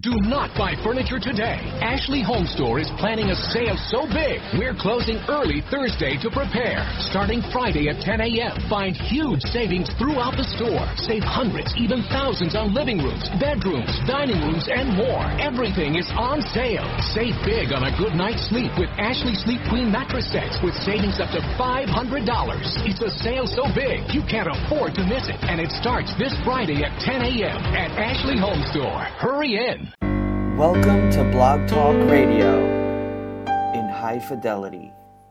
Do not buy furniture today. Ashley Home Store is planning a sale so big, we're closing early Thursday to prepare. Starting Friday at 10 a.m., find huge savings throughout the store. Save hundreds, even thousands on living rooms, bedrooms, dining rooms, and more. Everything is on sale. Save big on a good night's sleep with Ashley Sleep Queen mattress sets with savings up to $500. It's a sale so big, you can't afford to miss it. And it starts this Friday at 10 a.m. at Ashley Home Store. Hurry in. Welcome to Blog Talk Radio in high fidelity.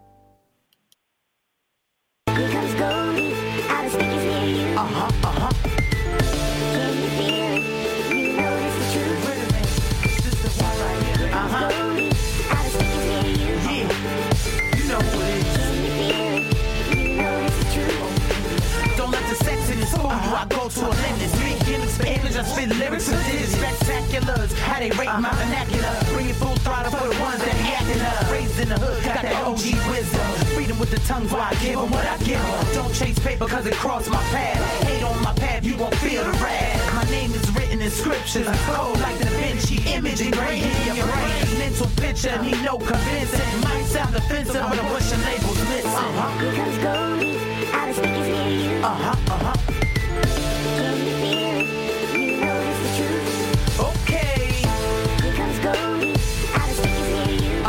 I go to a limit, speak gimmicks for English, I spit lyrics for this spectaculars, how they rate my vernacular, bring it full throttle for the ones that be acting up, raised in the hood, got that OG wisdom, freedom with the tongues while I give them what I give them, don't chase paper cause it crossed my path, hate on my path, you won't feel the wrath, my name is written in scriptures, cold like Da Vinci, image engraved in your brain, mental picture, need no convincing, might sound offensive, but I wish your label's missing, Because Goldie, I was speaking to you. Can you feel it? You know it's the truth. Okay. Here comes Goldie, I was speaking to you.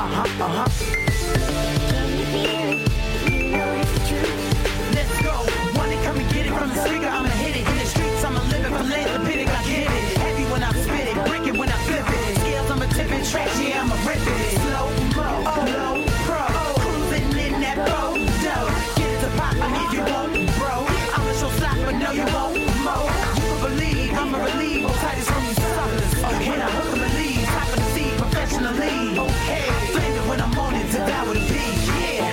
Can you feel it? You know it's the truth. Let's go. Wanna come and get it from the speaker? I'ma hit it in the streets. I'ma live it from philanthropic. I get it. Heavy when I spit it, break it when I flip it. Scales I'ma tip it, trash yeah I'ma rip it. Slow mo, low pro, cruising in that boat. Get it to poppin' if you want, bro. I'ma show stop, but no you won't. I'ma relieve all titles from these suckers. When I hook 'em and leave, top of the sea professionally. Okay, flame it when I'm on it to die with a beat.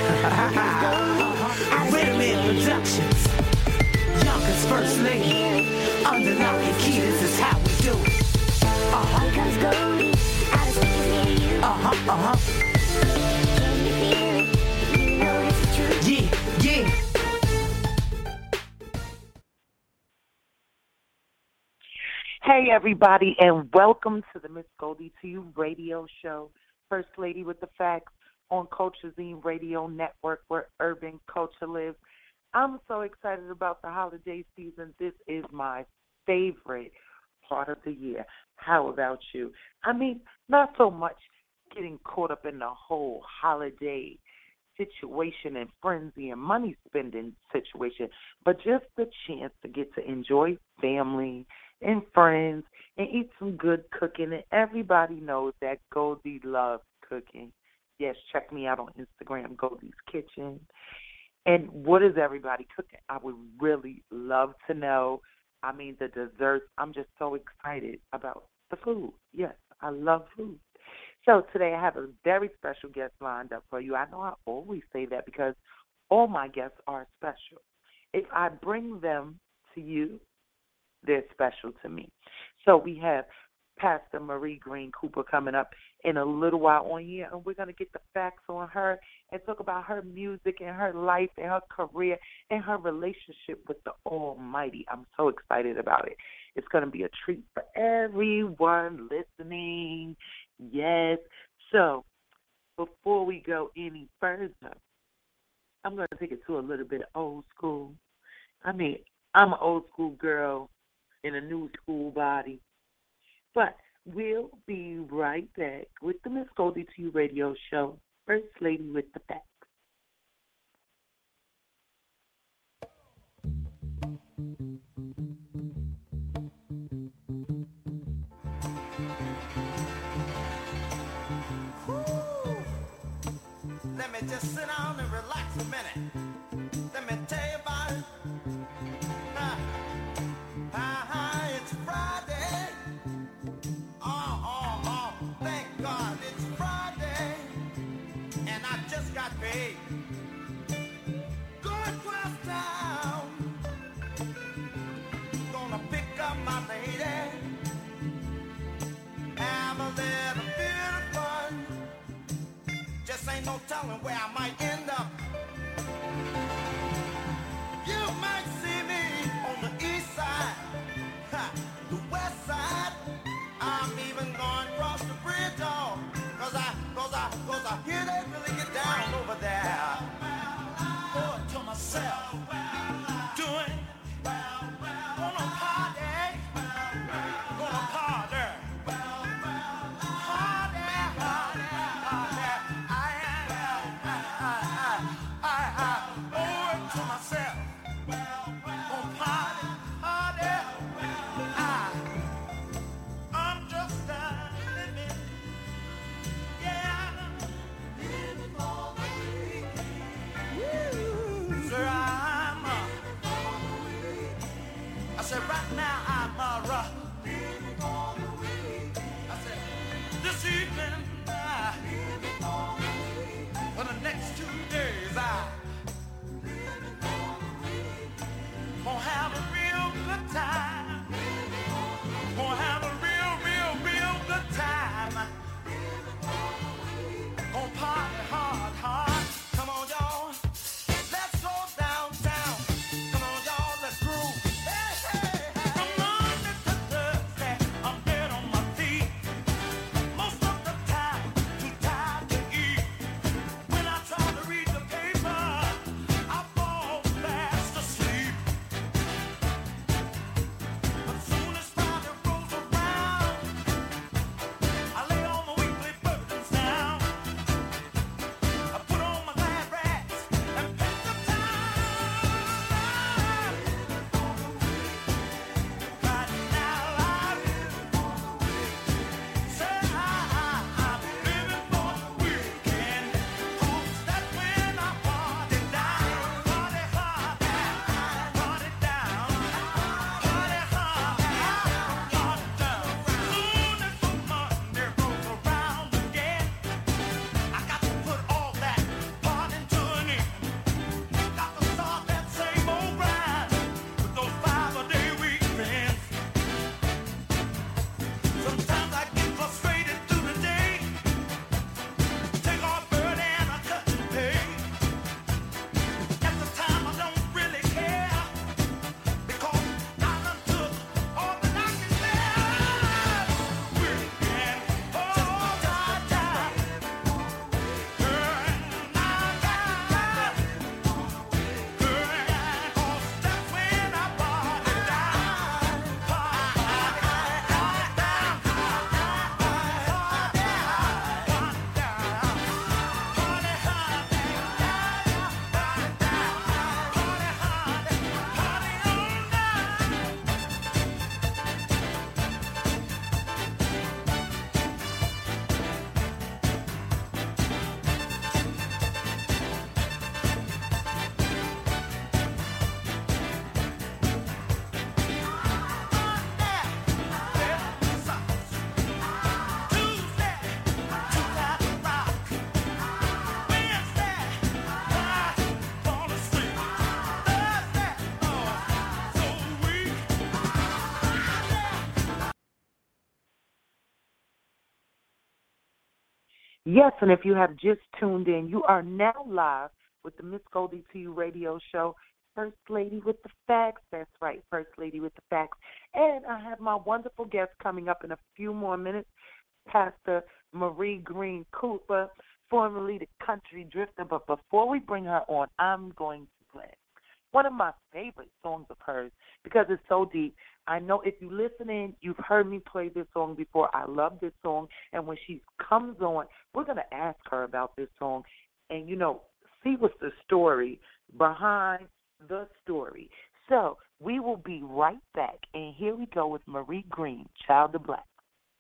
Yeah. Rhythm Productions. Yonkers First Lady. Under lock and key, this is how we do it. Here comes Goldie, I was speaking to you. Can you feel it? You know it's the truth. Yeah. Hey, everybody, and welcome to the Miss Goldie to You radio show, First Lady with the Facts on Culture Zine Radio Network, where urban culture lives. I'm so excited about the holiday season. This is my favorite part of the year. How about you? I mean, not so much getting caught up in the whole holiday situation and frenzy and money spending situation, but just the chance to get to enjoy family and friends and eat some good cooking. And everybody knows that Goldie loves cooking. Yes, check me out on Instagram, Goldie's Kitchen. And what is everybody cooking? I would really love to know. I mean, the desserts, I'm just so excited about the food. Yes, I love food. So today I have a very special guest lined up for you. I know I always say that because all my guests are special. If I bring them to you, they're special to me. So we have Pastor Marie Green Cooper coming up in a little while on here, and we're going to get the facts on her and talk about her music and her life and her career and her relationship with the Almighty. I'm so excited about it. It's going to be a treat for everyone listening. Yes. So before we go any further, I'm going to take it to a little bit old school. I mean, I'm an old school girl in a new school body. But we'll be right back with the Miss Goldie to You radio show, First Lady with the Facts. Let me just sit down and relax a minute. Let me tell you about it. It's Friday. Thank God it's Friday. And I just got paid. Going across town. Gonna pick up my lady. Have a little bit of fun. Just ain't no telling where I might end up. You might see me on the east side, the west side. I'm even going Yeah, they really get down over there. Oh, to myself, doing, gonna party, gonna party. Right now I'm I said this evening for the next 2 days gonna have a real good time. Gonna have a real good time. Gonna party hard. Come on, y'all. Let's go downtown. Come on, y'all. Let's groove. From Monday to Thursday, I'm dead on my feet. Most of the time, too tired to eat. When I try to read the paper, I fall fast asleep. But soon as Friday rolls around, I lay all my weekly burdens down. I put on my glad rags and pick the time. Right now I'm living for the weekend. 'Cause that's when I party down, party hard, party down, party hard, party down. Soon as the Monday rolls around again, I got to put all that partying to an end. Got to start that same old grind with those 5-a-day weekends. Sometimes I get frustrated through the day. Take off early and I cut and pay. At the time I don't really care because I done took all that I can bear. Weekend, oh, die. Girl, now die. Girl, 'cause that's when I party down. Yes, and if you have just tuned in, you are now live with the Miss Goldie to You radio show, First Lady with the Facts. That's right, First Lady with the Facts. And I have my wonderful guest coming up in a few more minutes, Pastor Marie Green Cooper, formerly the Country Drifter. But before we bring her on, I'm going to play one of my favorite songs of hers because it's so deep. I know if you listen in, you've heard me play this song before. I love this song. And when she comes on, we're going to ask her about this song and, see what's the story behind the story. So we will be right back. And here we go with Marie Green, Child of Black.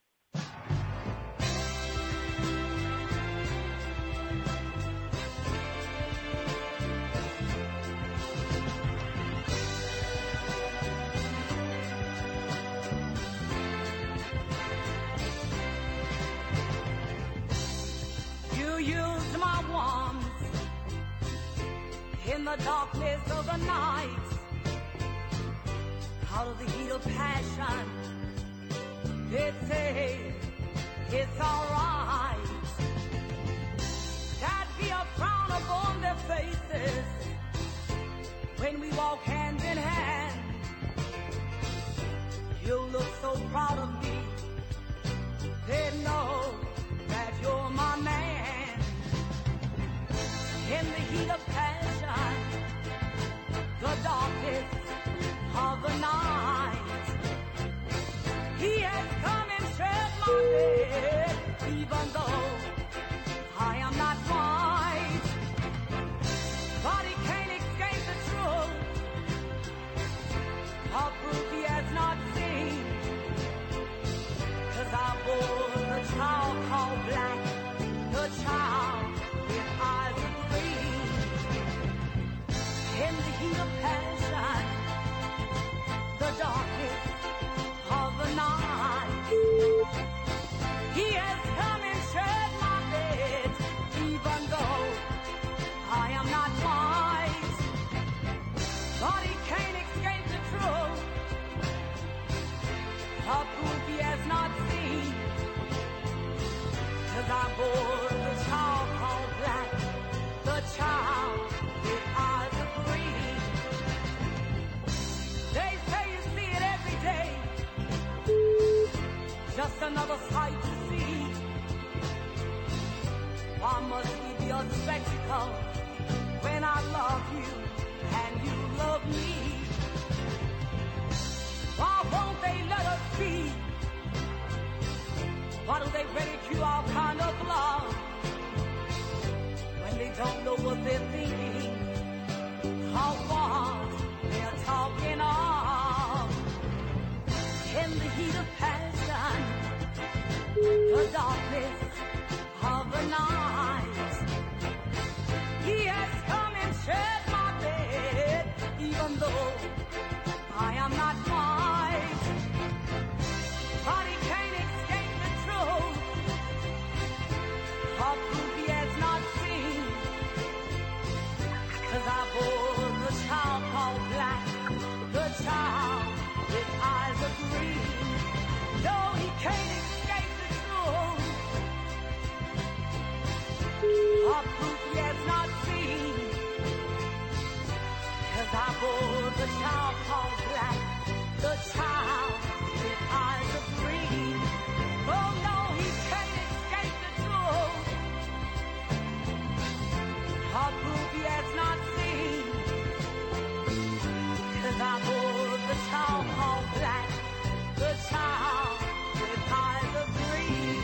Use my warmth in the darkness of the night, out of the heat of passion. They say it's alright. That be a frown upon their faces when we walk hand in hand. You look so proud of me. They know that you're my man. In the heat of passion, the darkness of the night, he has come and shed my bed, even though I am not white. But he can't escape the truth, a proof he has not seen. 'Cause I bore the child called black, the child with eyes of green. In the heat of passion, the darkness of the night, he has come and shed my bed, even though I am not white. But he can't escape the truth, a proof he has not seen. 'Cause I bore the child called black, the child with eyes of green. They say you see it every day, just another sight to see. Why must we be a spectacle when I love you and you love me? Why won't they let us be? Why do they ridicule our kind of love when they don't know what they're thinking? How what they're talking of. In the heat of passion, the darkness of the night, he has come and shed my bed, even though I am not white. But he can't escape the truth, a proof he has not seen. 'Cause I bore the child called black, the child with eyes of green. No, he can't escape the truth, a proof he has not seen. 'Cause I bore the child called black, the child with eyes of green. Oh no, he can't escape the truth, a proof he has not seen. 'Cause I bore the child called black, the child with eyes of green.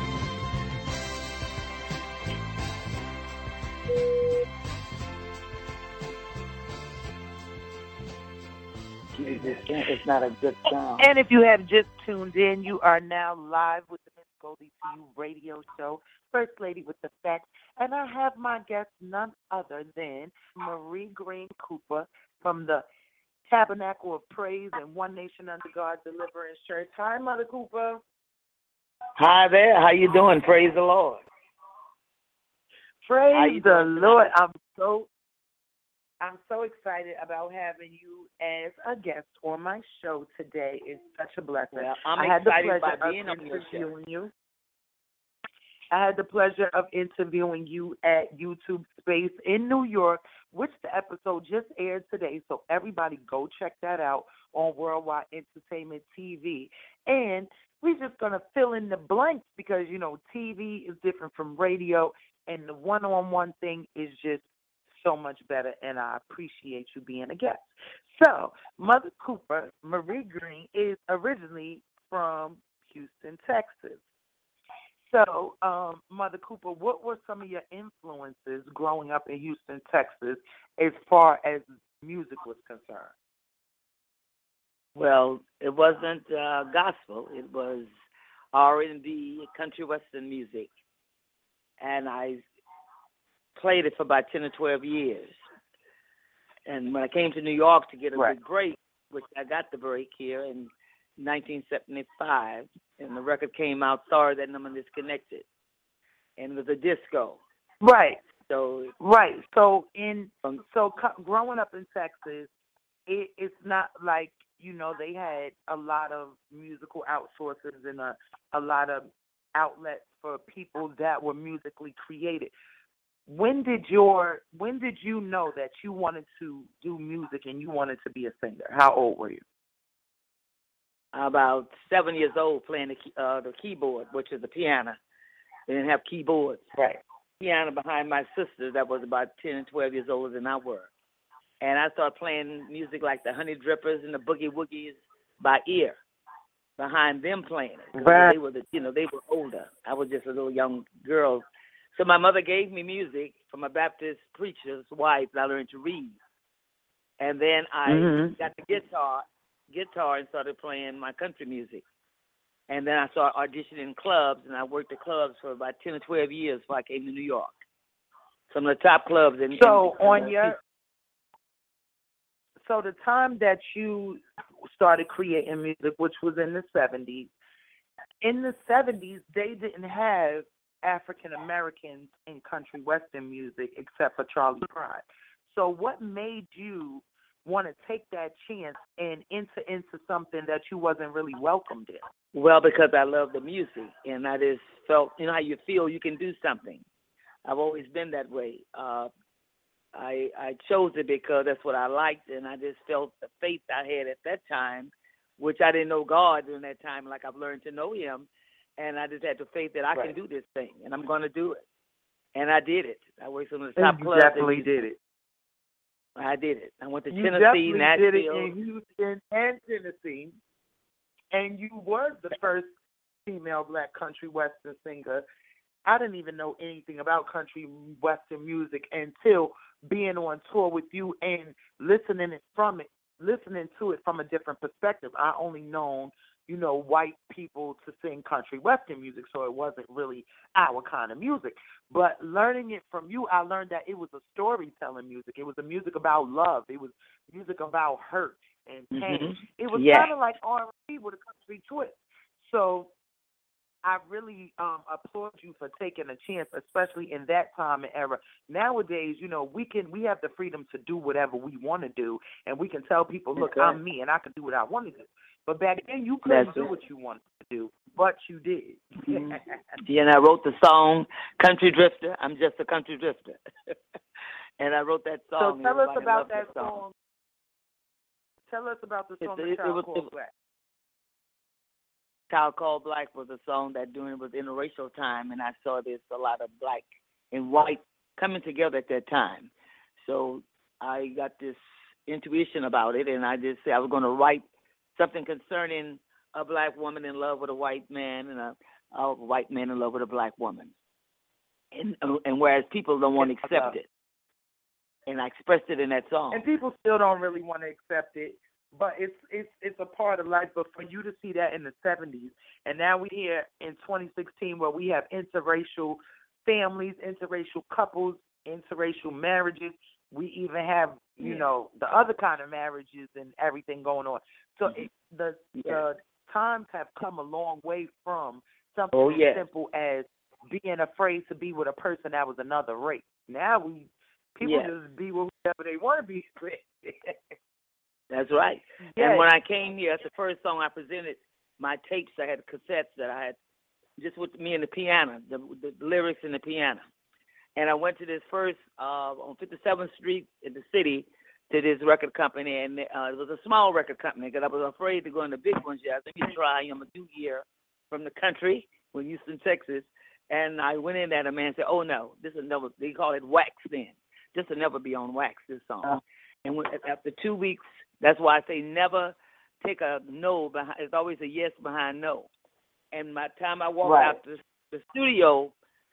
Jesus, it's not a good sound. And if you have just tuned in, you are now live with the Miss Goldie to You radio show, First Lady with the Facts. And I have my guest none other than Marie Green Cooper from the Tabernacle of Praise and One Nation Under God Deliverance Church. Hi, Mother Cooper. Hi there. How you doing? Praise the Lord. Praise the Lord. I'm so excited about having you as a guest on my show today. It's such a blessing. Well, I'm I had the excited pleasure about being of on your show. interviewing you. I had the pleasure of interviewing you at YouTube Space in New York, which the episode just aired today. So everybody go check that out on Worldwide Entertainment TV. And we're just going to fill in the blanks because, you know, TV is different from radio, and the one-on-one thing is just so much better, and I appreciate you being a guest. So, Mother Cooper, Marie Green, is originally from Houston, Texas. So, Mother Cooper, what were some of your influences growing up in Houston, Texas, as far as music was concerned? Well, it wasn't gospel. It was R&B, country western music. And I played it for about 10 or 12 years. And when I came to New York to get a big break, which I got the break here in 1975, and the record came out, Sorry That I'm Disconnected. And it was a disco. Right. So growing up in Texas, it's not like, you know, they had a lot of musical outsourcers and a lot of outlets for people that were musically created. When did you know that you wanted to do music and you wanted to be a singer? How old were you? About 7 years old, playing the keyboard, which is the piano. They didn't have keyboards. Right. piano behind my sister that was about 10 and 12 years older than I were. And I started playing music like the Honey Drippers and the Boogie Woogies by ear behind them playing it. 'Cause Right. They were they were older. I was just a little young girl. So my mother gave me music from a Baptist preacher's wife that I learned to read. And then I got the guitar and started playing my country music. And then I started auditioning in clubs, and I worked at clubs for about 10 or 12 years before I came to New York. Some of the top clubs in So in so the time that you started creating music, which was in the 70s, they didn't have African Americans in country western music except for Charlie Pride. So what made you want to take that chance and enter into something that you wasn't really welcomed in? Well, because I love the music, and I just felt, how you feel you can do something. I've always been that way. I chose it because that's what I liked, and I just felt the faith I had at that time, which I didn't know God during that time, like I've learned to know Him, and I just had the faith that I can do this thing, and I'm going to do it. And I did it. I worked some of the top clubs. You definitely did it. I did it. I went to You Tennessee, definitely Nashville. did it in Houston and Tennessee, and you were the first female black country western singer. I didn't even know anything about country western music until being on tour with you and listening to it from a different perspective. I only known, white people to sing country western music, so it wasn't really our kind of music. But learning it from you, I learned that it was a storytelling music. It was a music about love. It was music about hurt and pain. It was kind of like R&B with a country twist. So I really applaud you for taking a chance, especially in that time and era. Nowadays, we have the freedom to do whatever we want to do, and we can tell people, look, I'm me, and I can do what I want to do. But back then, you couldn't do what you wanted to do, but you did. Yeah, and I wrote the song "Country Drifter." I'm just a country drifter, and I wrote that song. So tell us about that song. Tell us about the song "Child Called Black." Child Called Black was a song that during it was interracial time, and I saw there's a lot of black and white coming together at that time. So I got this intuition about it, and I just said I was going to write something concerning a black woman in love with a white man and a white man in love with a black woman. And whereas people don't want to accept it. And I expressed it in that song. And people still don't really want to accept it. But it's a part of life. But for you to see that in the 70s, and now we're here in 2016 where we have interracial families, interracial couples, interracial marriages. We even have, the other kind of marriages and everything going on. So the times have come a long way from something as simple as being afraid to be with a person that was another race. Now people just be with whoever they want to be with. That's right. Yes. And when I came here, that's the first song I presented. My tapes, I had cassettes that I had just with me and the piano, the lyrics and the piano. And I went to this first on 57th Street in the city to this record company, and it was a small record company because I was afraid to go in the big ones. Yeah, let me try. I'm a new year from the country, from Houston, Texas, and I went in there, and the man said, "Oh no, this will never." They call it wax then. This will never be on wax. This song. And after 2 weeks, that's why I say never take a no behind. It's always a yes behind no. And by the time I walked out the studio,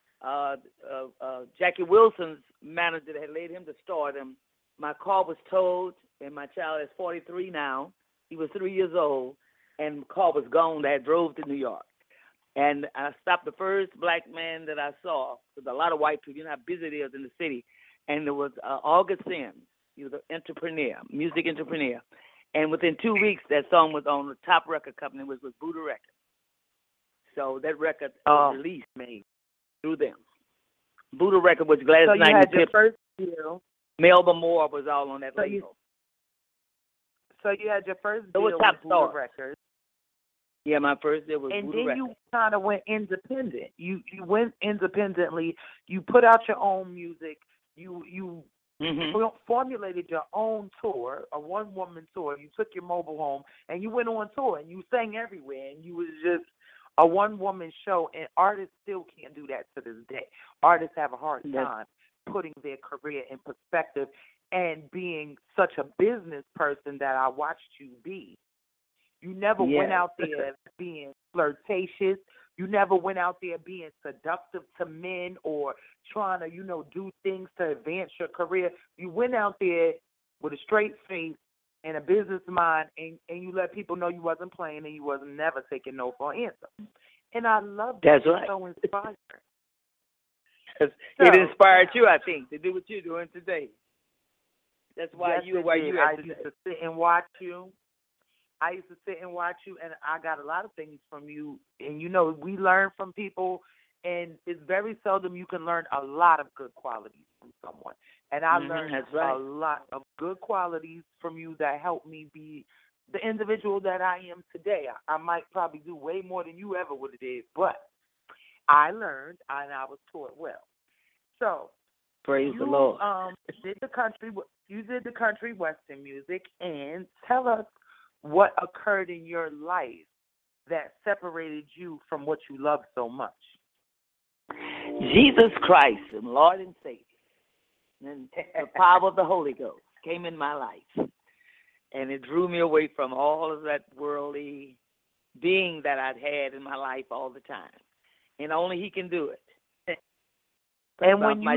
Jackie Wilson's manager that had laid him to stardom, my car was towed, and my child is 43 now. He was 3 years old, and the car was gone that drove to New York. And I stopped the first black man that I saw. There's a lot of white people. You know how busy it is in the city. And it was August Sims. He was an entrepreneur, music entrepreneur. And within 2 weeks, that song was on the top record company, which was Buddha Records. So that record was released through them. Buddha Record was Gladys Knight. So you had your first deal. Melba Moore was all on that label. So you had your first deal with Buddha Records. Yeah, my first deal was and Buddha then Records. you kind of went independent. You went independently. You put out your own music. You formulated your own tour, a one-woman tour. You took your mobile home, and you went on tour, and you sang everywhere, and you was just a one-woman show, and artists still can't do that to this day. Artists have a hard time putting their career in perspective and being such a business person that I watched you be. You never went out there being flirtatious. You never went out there being seductive to men or trying to, do things to advance your career. You went out there with a straight face and a business mind, and you let people know you wasn't playing and you wasn't never taking no for an answer. And I love that. That's right. It's so inspiring. It inspired you, I think, to do what you're doing today. That's why Yes, you are it where did. you I at today. used to sit and watch you. And I got a lot of things from you. And, we learn from people, and it's very seldom you can learn a lot of good qualities from someone. And I learned a lot of good qualities from you that helped me be the individual that I am today. I might probably do way more than you ever would have did, but I learned and I was taught well. So, praise the Lord. You did the country western music, and tell us what occurred in your life that separated you from what you love so much. Jesus Christ, and Lord and Savior, and the power of the Holy Ghost came in my life, and it drew me away from all of that worldly being that I'd had in my life all the time, and only He can do it. And when you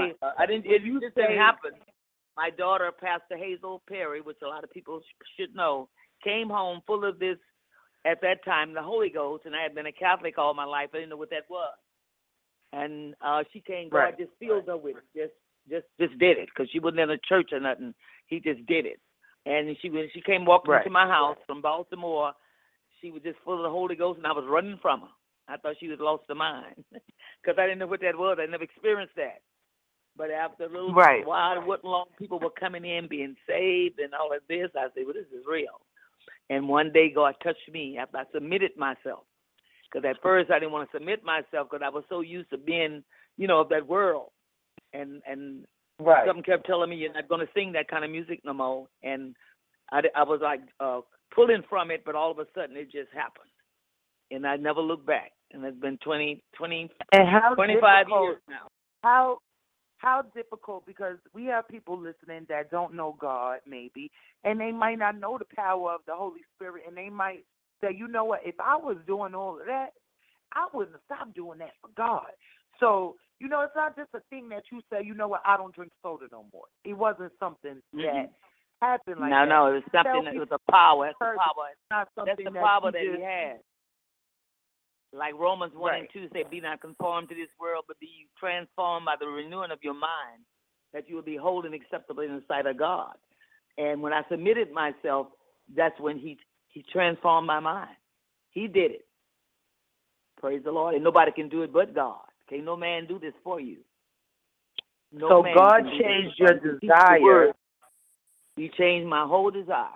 it didn't happen. My daughter, Pastor Hazel Perry, which a lot of people should know, came home full of this, at that time, the Holy Ghost, and I had been a Catholic all my life. I didn't know what that was. And she came, God just filled her with it, just did it, because she wasn't in a church or nothing. He just did it. And she came walking into my house from Baltimore. She was just full of the Holy Ghost, and I was running from her. I thought she was lost her mind, because I didn't know what that was. I never experienced that. But after a little while, it wasn't long, people were coming in, being saved and all of this. I said, well, this is real. And one day God touched me after I submitted myself. Because at first I didn't want to submit myself because I was so used to being, of that world. And something kept telling me, you're not going to sing that kind of music no more. And I was like pulling from it, but all of a sudden it just happened. And I never looked back. And it's been 25 years now. How difficult, because we have people listening that don't know God, maybe, and they might not know the power of the Holy Spirit, and they might say, you know what, if I was doing all of that, I wouldn't have stopped doing that for God. So, it's not just a thing that you say, you know what, I don't drink soda no more. It wasn't something that happened like that. No, it was something that was a power. That's the power. Not That's the power that He had. Like Romans 1 and 2 say, be not conformed to this world, but be transformed by the renewing of your mind, that you will be holy and acceptable in the sight of God. And when I submitted myself, that's when He transformed my mind. He did it. Praise the Lord. And nobody can do it but God. Can't no man do this for you. So God changed your desire. He changed my whole desire.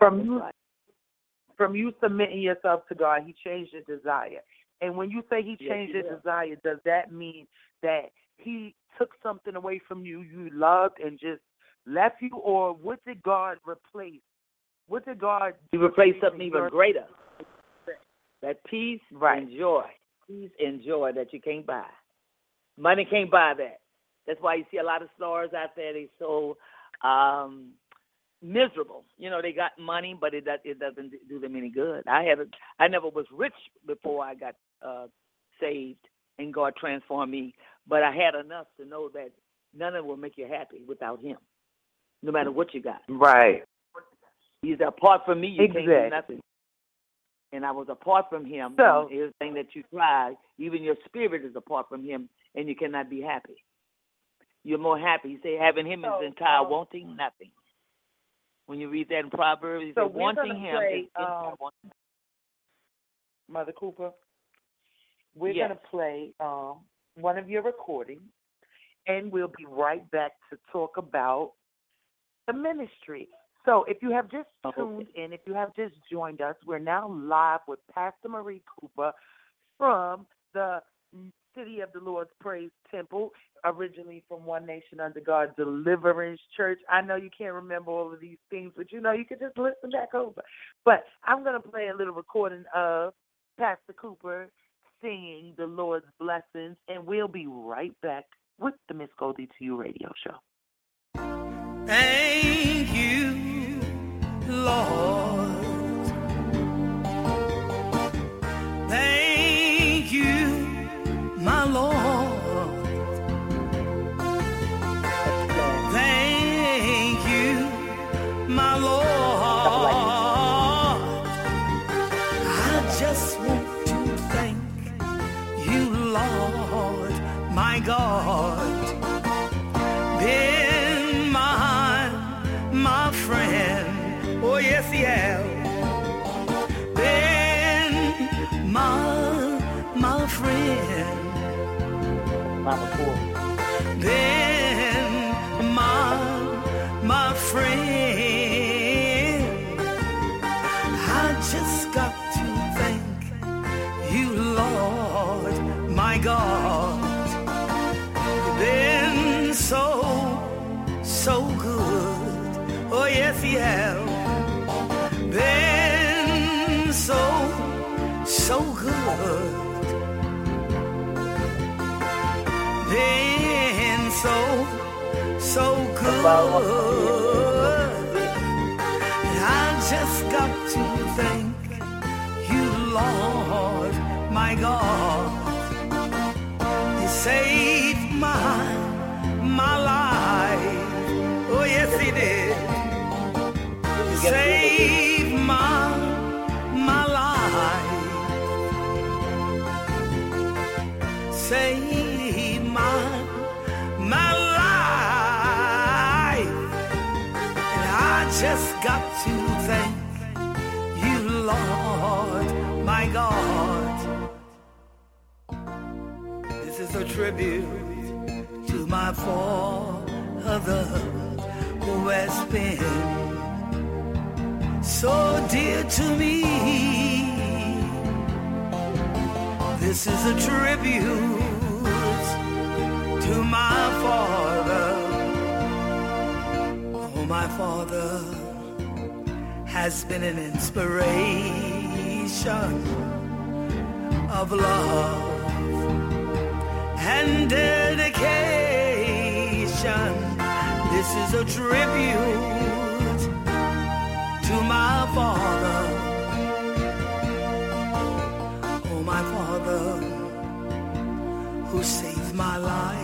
From you submitting yourself to God, He changed your desire. And when you say He changed your desire, does that mean that He took something away from you loved and just left you, or what did God replace? What did God He replaced something even greater. That peace and joy. Peace and joy that you can't buy. Money can't buy that. That's why you see a lot of stars out there, they so miserable. They got money, but it doesn't do them any good. I never was rich before I got saved and God transformed me, but I had enough to know that none of it will make you happy without Him, no matter what you got. Right. He's apart from me, you can't do nothing. And I was apart from Him. So everything that you try, even your spirit is apart from Him, and you cannot be happy. You're more happy. He said, having Him is entire, wanting nothing. When you read that in Proverbs, he said, wanting Him is entire, wanting. Mother Cooper, we're going to play one of your recordings, and we'll be right back to talk about the ministry. So if you have just tuned in, if you have just joined us, we're now live with Pastor Marie Cooper from the City of the Lord's Praise Temple, originally from One Nation Under God Deliverance Church. I know you can't remember all of these things, but you can just listen back over. But I'm going to play a little recording of Pastor Cooper singing the Lord's blessings, and we'll be right back with the Miss Goldie to You radio show. Thank you, Lord. Thank you, my Lord. Thank you, my Lord. I just want to thank you, Lord, my God. Been my friend. Oh, yes, he has. Been my friend. Been my friend. I just got to thank you, Lord, my God. You've been so good. Oh, yes, he has. Been so good. Been so good. I just got to thank you, Lord, my God. You saved my life. Oh, yes, he did. You saved my life. Saved my life. And I just got to thank you, Lord, my God. This is a tribute to my father who has been so dear to me. This is a tribute to my father. Oh, my father has been an inspiration of love and dedication. This is a tribute to my father. Oh, my father who saved my life.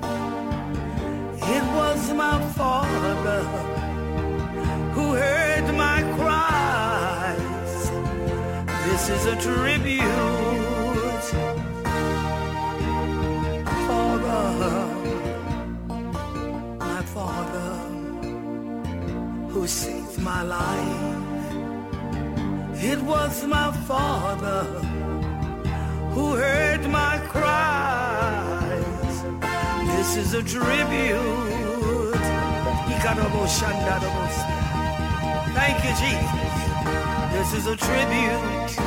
It was my father who heard my cries. This is a tribute, Father, my father who saved my life. It was my father who heard my cries. This is a tribute. Thank you, Jesus. This is a tribute.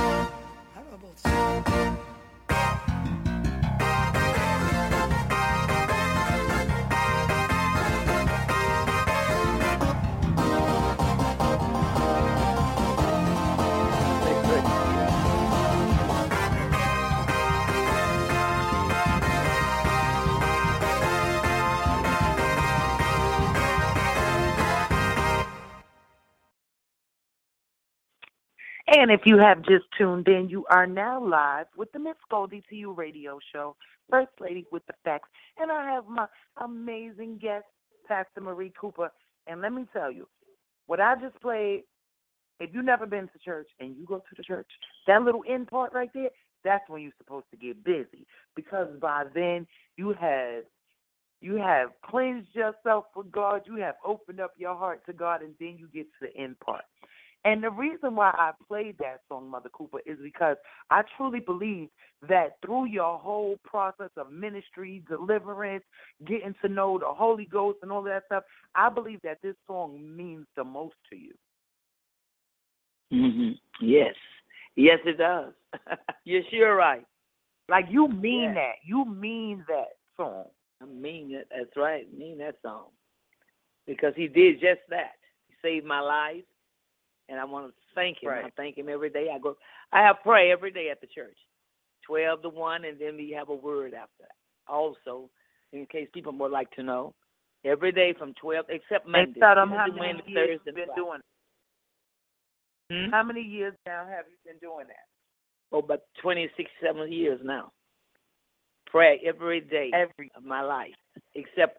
And if you have just tuned in, you are now live with the Miss Goldie to You radio show, First Lady with the Facts. And I have my amazing guest, Pastor Marie Cooper. And let me tell you, what I just played, if you've never been to church and you go to the church, that little end part right there, that's when you're supposed to get busy. Because by then, you have cleansed yourself for God, you have opened up your heart to God, and then you get to the end part. And the reason why I played that song, Mother Cooper, is because I truly believe that through your whole process of ministry, deliverance, getting to know the Holy Ghost and all that stuff, I believe that this song means the most to you. Mm-hmm. Yes. Yes, it does. You're sure right. Like, you mean that. You mean that song. I mean it. That's right. I mean that song. Because he did just that. He saved my life. And I want to thank him. Right. I thank him every day. I pray every day at the church 12 to 1, and then we have a word after that. Also, in case people would like to know, every day from 12, except Monday. And tell them how Tuesday, many Wednesday, years Thursday, you've been Friday. doing that. Hmm? How many years now have you been doing that? Oh, about 26, 7 years now. Prayer every day Every of my life, except,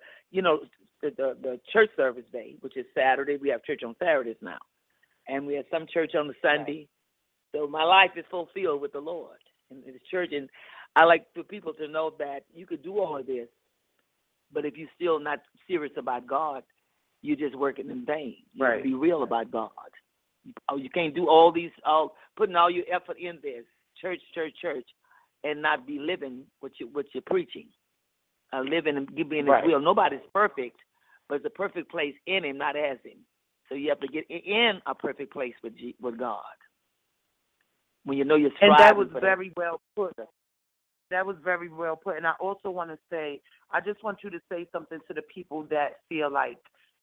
the church service day, which is Saturday. We have church on Saturdays now. And we have some church on the Sunday. So my life is fulfilled with the Lord in the church. And I like for people to know that you could do all of this, but if you're still not serious about God, you're just working in vain. You have to be real about God. You can't do all these, putting all your effort in this, church, and not be living what you're preaching. Living and being His will. Nobody's perfect, but it's a perfect place in Him, not as Him. So you have to get in a perfect place with God. When you know you're striving. And that was for very well put. That was very well put. And I also want to say, I just want you to say something to the people that feel like,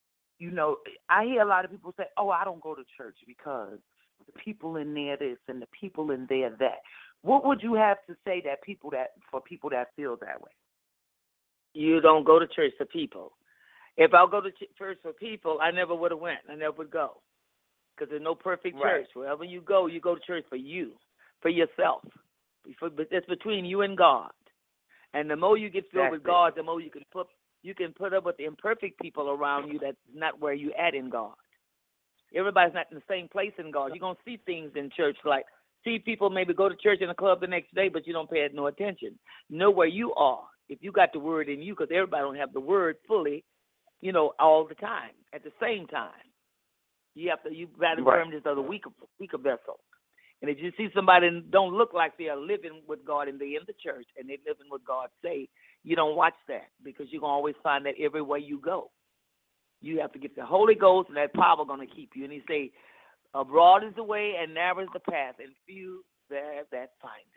I hear a lot of people say, oh, I don't go to church because the people in there this and the people in there that. What would you have to say for people that feel that way? You don't go to church for people. If I go to church for people, I never would have went. I never would go. Because there's no perfect church. Wherever you go to church for you, for yourself. But it's between you and God. And the more you get filled with God, the more you can put up with the imperfect people around you that's not where you at in God. Everybody's not in the same place in God. You're going to see things in church like, see people maybe go to church in a club the next day, but you don't pay it no attention. Know where you are. If you got the word in you, because everybody don't have the word fully, all the time, at the same time. You got to learn this other weaker vessel. And if you see somebody don't look like they are living with God and they're in the church and they're living what God say, you don't watch that because you're going to always find that everywhere you go. You have to get the Holy Ghost and that power going to keep you. And He say, broad is the way and narrow is the path, and few there that find it.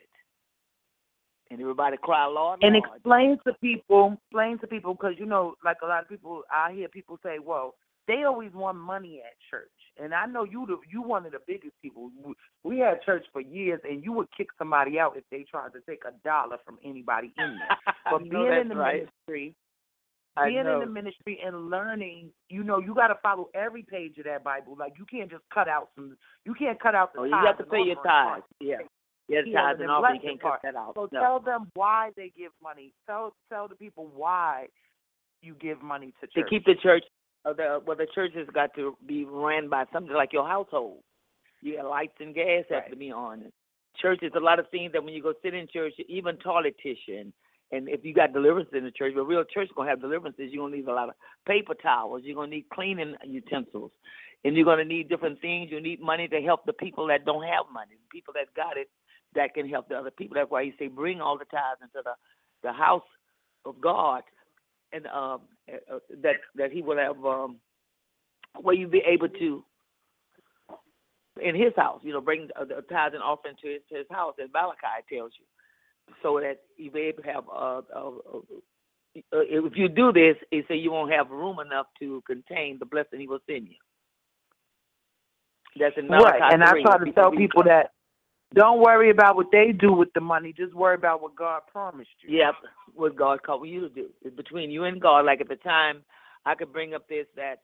And everybody cry, Lord, and Lord. Explain to people, because, like a lot of people, I hear people say, well, they always want money at church. And I know you one of the biggest people. We had church for years, and you would kick somebody out if they tried to take $1 from anybody in there. But being in the ministry, in the ministry and learning, you got to follow every page of that Bible. Like you can't just cut out the tithes. You have to pay your tithes. Yeah. Yeah, the tithes and offering, you can't cut that out. So tell them why they give money. Tell the people why you give money to church. To keep the church, the church has got to be ran by something like your household. You got lights and gas have to be on. Church is a lot of things that when you go sit in church, even toilet tissue. And if you got deliverance in the church, but real church is going to have deliverances. You're going to need a lot of paper towels. You're going to need cleaning utensils. And you're going to need different things. You need money to help the people that don't have money, the people that got it, that can help the other people. That's why He say bring all the tithes into the house of God, and that He will have where you be able to in His house. Bring the tithes and offering to his house, as Malachi tells you, so that you be able to have. If you do this, He say you won't have room enough to contain the blessing He will send you. That's in Malachi 3. And I try to tell people that. Don't worry about what they do with the money. Just worry about what God promised you. Yep, what God called you to do. It's between you and God. Like at the time, I could bring up that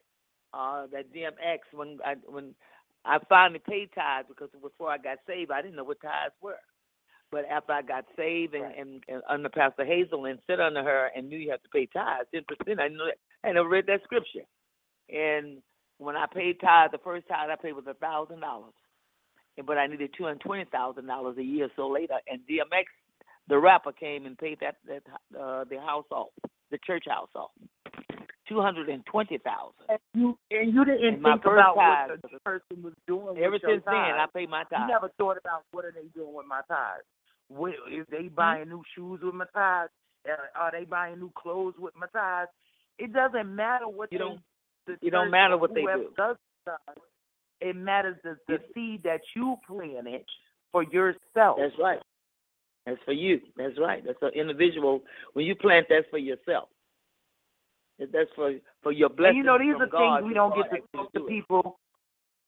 DMX when I finally paid tithes, because before I got saved, I didn't know what tithes were. But after I got saved and under Pastor Hazel and sit under her and knew you have to pay tithes, 10%, I knew that. I never read that scripture. And when I paid tithes, the first tithe I paid was $1,000. But I needed $220,000 a year or so later, and DMX, the rapper, came and paid the house off, the church house off, $220,000. And you didn't think about what the person was doing. Ever since then, I paid my tithes. You never thought about what are they doing with my tithes? If they buying new shoes with my tithes, are they buying new clothes with my tithes? It doesn't matter what it don't matter what they do. It matters the seed that you planted for yourself. That's right. That's for you. That's right. That's an individual. When you plant, that's for yourself. That's for your blessing. And these are God, things we don't get to people.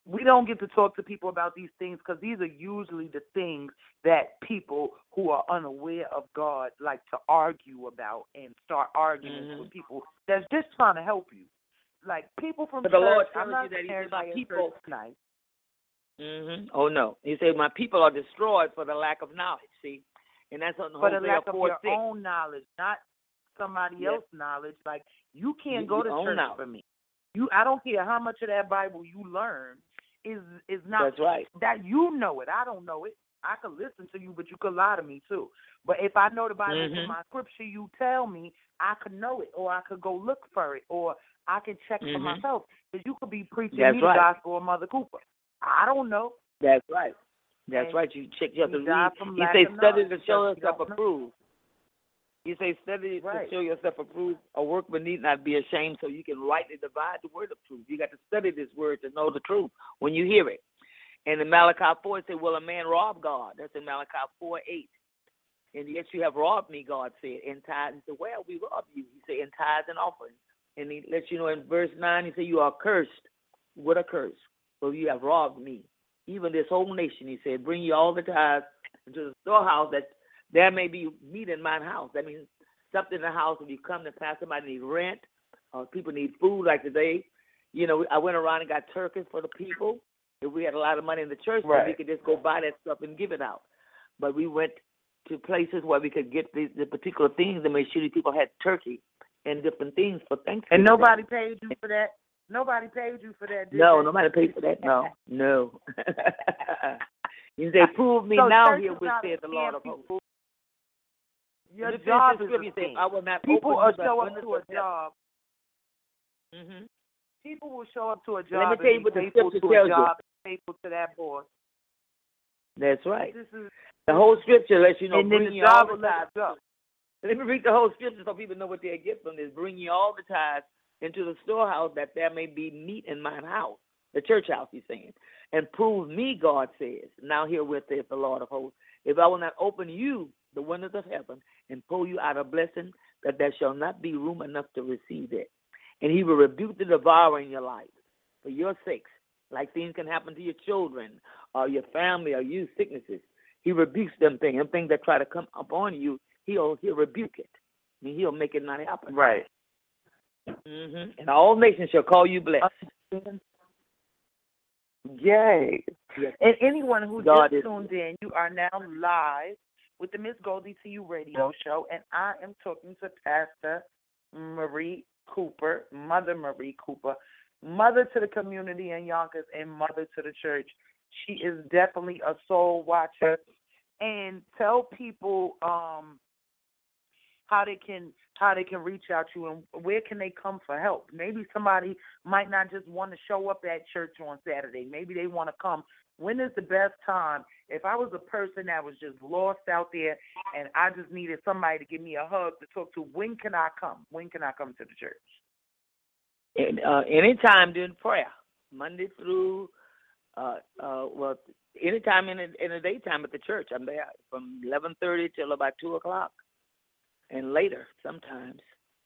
we don't get to talk to people about these things because these are usually the things that people who are unaware of God like to argue about and start arguing with people that's just trying to help you. Like people from But church, the Lord I'm tells not you that He saying said, "My everybody in people." church is nice. Oh no, He said, "My people are destroyed for the lack of knowledge." See, and that's on For the Hosea lack of your 4:6. own knowledge, not somebody Yes. else's knowledge. Like you can't You- go your to own church knowledge. for me. I don't care how much of that Bible you learn is not That's right. that you know it. I don't know it. I could listen to you, but you could lie to me too. But if I know the Bible from my scripture, you tell me, I could know it, or I could go look for it, or I can check for myself. Because you could be preaching That's me the right. gospel of Mother Cooper. I don't know. That's right. That's And right. You have to we die read. from He lack says, of "Study knowledge to show because we yourself don't know. approved." You say, "Study Right. to show yourself approved. A workman need not be ashamed, so you can rightly divide the word of truth." You got to study this word to know the truth when you hear it. And in Malachi 4, it said, "Will a man rob God?" That's in Malachi 4:8. And yet you have robbed me, God said, in tithes. He said, "Well, we robbed you." He said, "In tithes and offerings." And He lets you know in verse 9, He said, "You are cursed with a curse, for you have robbed me. Even this whole nation," He said, "bring you all the tithes into the storehouse, that there may be meat in mine house." That means something in the house. When you come to pass, somebody need rent, or people need food. Like today, I went around and got turkeys for the people. If we had a lot of money in the church, then we could just go buy that stuff and give it out. But we went to places where we could get the particular things and make sure the people had turkey and different things for Thanksgiving. And nobody paid you for that? Nobody paid you for that, did No, they? nobody paid for that. No. You say, "Prove me So now church here, is which not said the Lord of scam hosts." Your This is job the is scripture a says, scam. "I will not People open will you the show up windows to a of heaven." job. People will show up to a Let job me tell you and what be the faithful scripture to a tells you. job and faithful to that boss. That's right. This is, The whole scripture lets you know, and then bring the you all job the will let tithes. you go. Let me read the whole scripture so people know what they get from this. "Bring you all the tithes into the storehouse, that there may be meat in mine house." The church house, He's saying. "And prove me," God says. Now herewith saith the Lord of hosts, "if I will not open you the windows of heaven and pour you out a blessing, that there shall not be room enough to receive it. And He will rebuke the devourer in your life for your sakes." Like things can happen to your children or your family or you, sicknesses. He rebukes them things that try to come upon you. He'll rebuke it. I mean, He'll make it not happen. Right. And all nations shall call you blessed. Yay. Yes. And anyone who God just is- tuned in, you are now live with the Miss Goldie to You radio show, and I am talking to Pastor Marie Cooper, Mother Marie Cooper, mother to the community in Yonkers and mother to the church. She is definitely a soul watcher. And tell people how they can reach out to you and where can they come for help. Maybe somebody might not just want to show up at church on Saturday. Maybe they want to come. When is the best time? If I was a person that was just lost out there and I just needed somebody to give me a hug to talk to, when can I come? When can I come to the church? Anytime during prayer, Monday through, anytime in the daytime at the church. I'm there from 11:30 till about 2 o'clock, and later sometimes.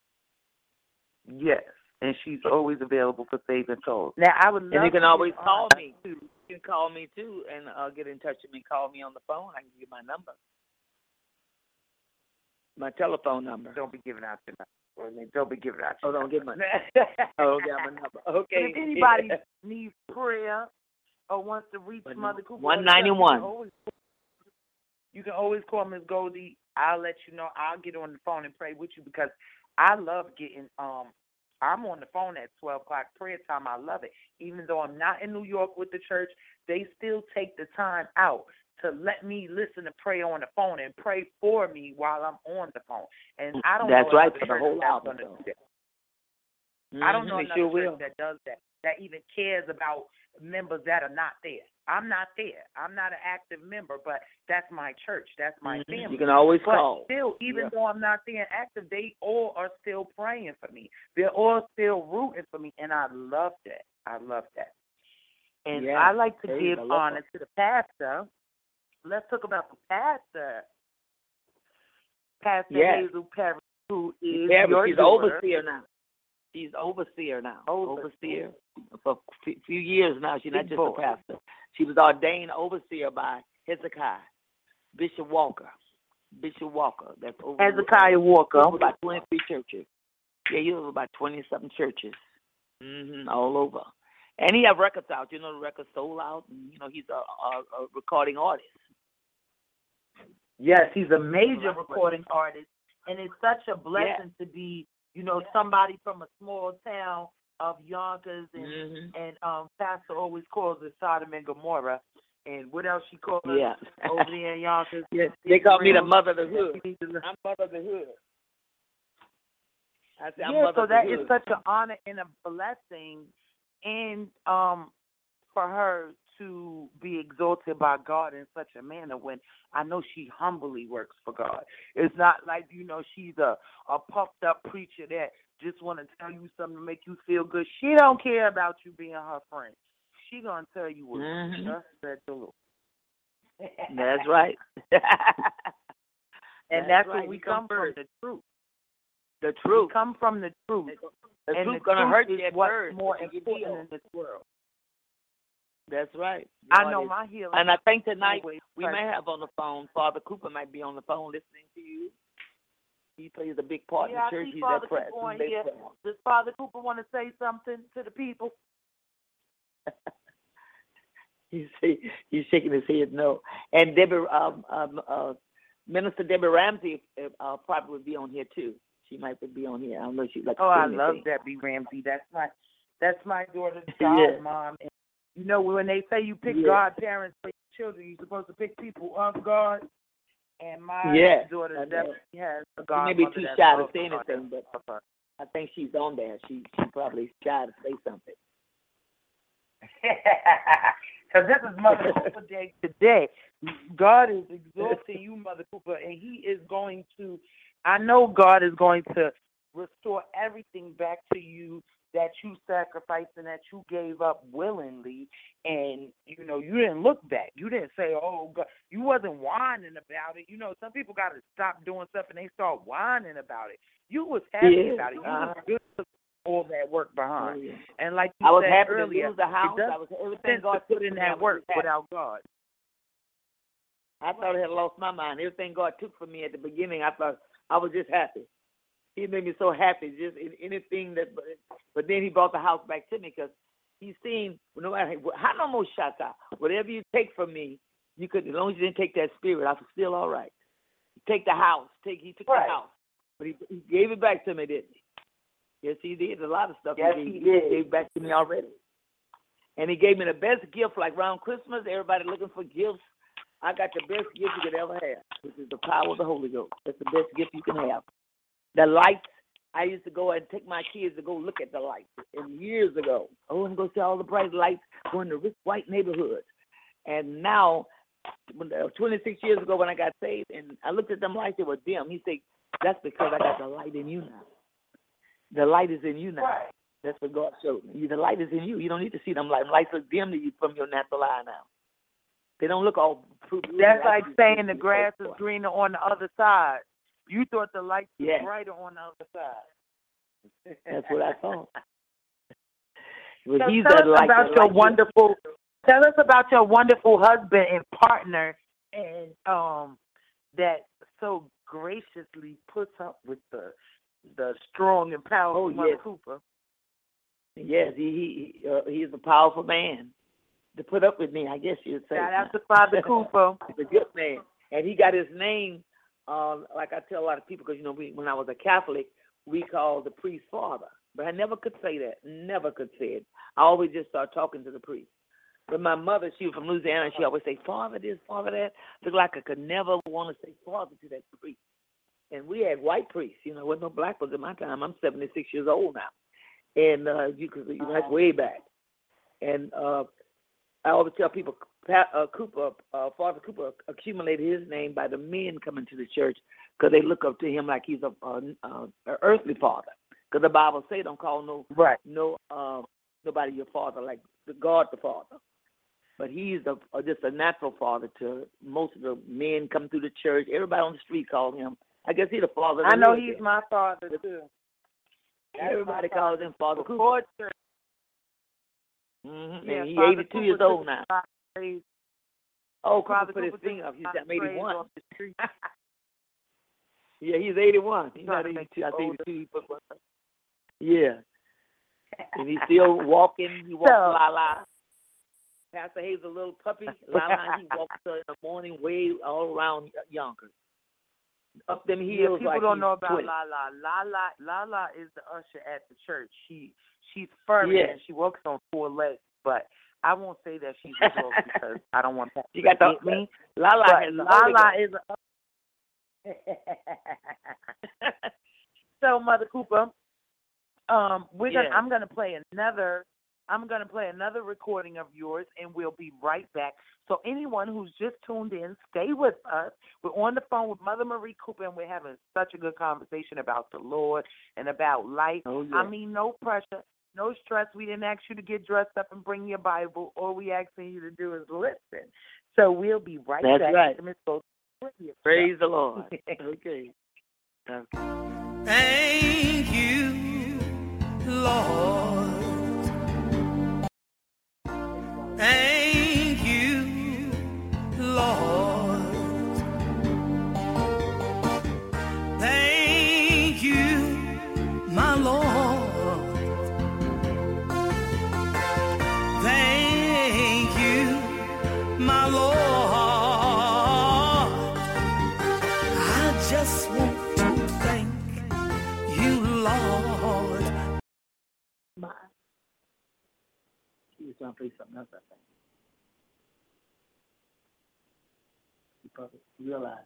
Yes, and she's always available for saving souls. Now, I would love And you can to always get call on. me. You can call me too, and get in touch with me. Call me on the phone. I can give you my number, my telephone number. Don't be giving out your number. Don't be giving out Oh, your don't give number. my. Oh, got my number. Okay. But if anybody needs prayer or wants to reach Mother Cooper, 191. You can always call Miss Goldie. I'll let you know. I'll get on the phone and pray with you because I love getting I'm on the phone at 12 o'clock prayer time. I love it. Even though I'm not in New York with the church, they still take the time out to let me listen to prayer on the phone and pray for me while I'm on the phone. And I don't That's know right, another for the church whole that's album, gonna though. do that. I don't know They another sure church will. that does that even cares about members that are not there. I'm not there. I'm not an active member, but that's my church. That's my family. You can always But call. still, even though I'm not there and active, they all are still praying for me. They're all still rooting for me, and I love that. I love that. And Yeah. I like to Praise give the Lord. honor to the pastor. Let's talk about the pastor. Pastor Yes. Hazel Perry, who is Yeah, your she's the daughter. overseer now. She's overseer now. Overseer. For a few years now. She's not Big just boy. a pastor. She was ordained overseer by Hezekiah, Bishop Walker. That's over Hezekiah Walker. over about 23 churches. Yeah, he was about 20-something churches. All over. And he have records out. You know, the records sold out. And, you know, he's a recording artist. Yes, he's a major recording artist, and it's such a blessing to be, you know, somebody from a small town of Yonkers, and Pastor always calls it Sodom and Gomorrah, and what else she calls it over there in Yonkers? Yes, they call me the mother of the hood. I'm mother of the hood. I say I'm mother so of the that hood. is such an honor and a blessing, and for her to be exalted by God in such a manner when I know she humbly works for God. It's not like, you know, she's a puffed up preacher that just want to tell you something to make you feel good. She don't care about you being her friend. She gonna tell you what thus said the Lord. That's right. And that's right. where we come from, the truth. The truth. We come from the truth. The and truth the gonna truth hurt is you at what's first. more but you important heal. in this world. That's right. I know my healing. And I think tonight always we first. may have on the phone, Father Cooper might be on the phone listening to you. He plays a big part in the I church. see He's Father at press. Cooper on here. Does Father Cooper want to say something to the people? He's shaking his head no. And Debbie, Minister Debbie Ramsey probably would be on here too. She might be on here. I don't know if she'd like to say I anything. love Debbie Ramsey. That's my daughter's godmom. And you know, when they say you pick godparents for your children, you're supposed to pick people of God. And my daughter definitely has a She godmother. may be too shy to say anything, but I think she's on there. She probably shy to say something. Because this is Mother Cooper Day today. God is exalting you, Mother Cooper, and He is going to, I know God is going to restore everything back to you that you sacrificed and that you gave up willingly. And, you know, you didn't look back. You didn't say, oh, God. You wasn't whining about it. You know, some people got to stop doing stuff and they start whining about it. You was happy about it. You was good for all that work behind. And like you I was said happy earlier, to lose the house. it does I was everything God put in that work without God. I thought I had lost my mind. Everything God took from me at the beginning, I thought I was just happy. He made me so happy, just in anything that. But then He brought the house back to me because He's seen no matter how no more shots out. Whatever you take from me, you could, as long as you didn't take that spirit, I was still all right. Take the house. He took the house, but he gave it back to me, didn't He? Yes, He did. A lot of stuff He gave it back to me already. And He gave me the best gift, like around Christmas, everybody looking for gifts. I got the best gift you could ever have, which is the power of the Holy Ghost. That's the best gift you can have. The lights, I used to go and take my kids to go look at the lights. And years ago, and go see all the bright lights going to rich white neighborhoods. And now, 26 years ago when I got saved, and I looked at them lights, they were dim. He said, that's because I got the light in you now. The light is in you now. Right. That's what God showed me. The light is in you. You don't need to see them lights. Lights look dim to you from your natural eye now. They don't look all blue. That's like saying the grass is greener on the other side. You thought the lights were brighter on the other side. That's what I thought. Tell us about your wonderful husband and partner, and that so graciously puts up with the strong and powerful Mother Cooper. Yes, he is a powerful man to put up with me, I guess you'd say. Shout out to Father Cooper. He's a good man. And he got his name, like I tell a lot of people, because, you know, when I was a Catholic, we called the priest father. But I never could say that, never could say it. I always just start talking to the priest. But my mother, she was from Louisiana, she always say, Father this, Father that. Looked like I could never want to say Father to that priest. And we had white priests, you know, there wasn't no black ones at my time. I'm 76 years old now. And that's way back. And I always tell people, Father Cooper accumulated his name by the men coming to the church because they look up to him like he's an earthly father. Because the Bible say don't call nobody your father, like God the Father. But he's just a natural father to most of the men coming through the church. Everybody on the street call him. I guess he's the father. I know he's my father too. Everybody calls him Father Cooper. Before church. Mm-hmm. Yeah, And he's Father 82 Cooper years old took now. the praise. Oh, Cooper Father put his Cooper finger took up. He's the got praise 81. off the street. Yeah, he's 81. He's Trying not to make 82. I you think older. 82. He put one. Yeah. And he's still walking. He walks So- Lala. Pastor Hayes, a little puppy. Lala, he walks her in the morning way all around Yonkers. Up them Yeah, hills people like don't he's know about 20. Lala is the usher at the church. She's furry Yeah. and she walks on 4 legs, but I won't say that she's a dog because I don't want that She to got the get me. Lala But has the Holy Lala Ghost. is a So Mother Cooper, I'm gonna play another recording of yours, and we'll be right back. So anyone who's just tuned in, stay with us. We're on the phone with Mother Marie Cooper, and we're having such a good conversation about the Lord and about life. Oh, yeah. I mean, no pressure, no stress. We didn't ask you to get dressed up and bring your Bible. All we asking you to do is listen. So we'll be right That's back. right. To Miss Goldie Radio. Praise the Lord. Okay. Thank you, Lord. Thank you, Lord. Thank you, my Lord. Thank you, my Lord. I just want to thank you, Lord. She was trying to play something else, I think. You probably realize.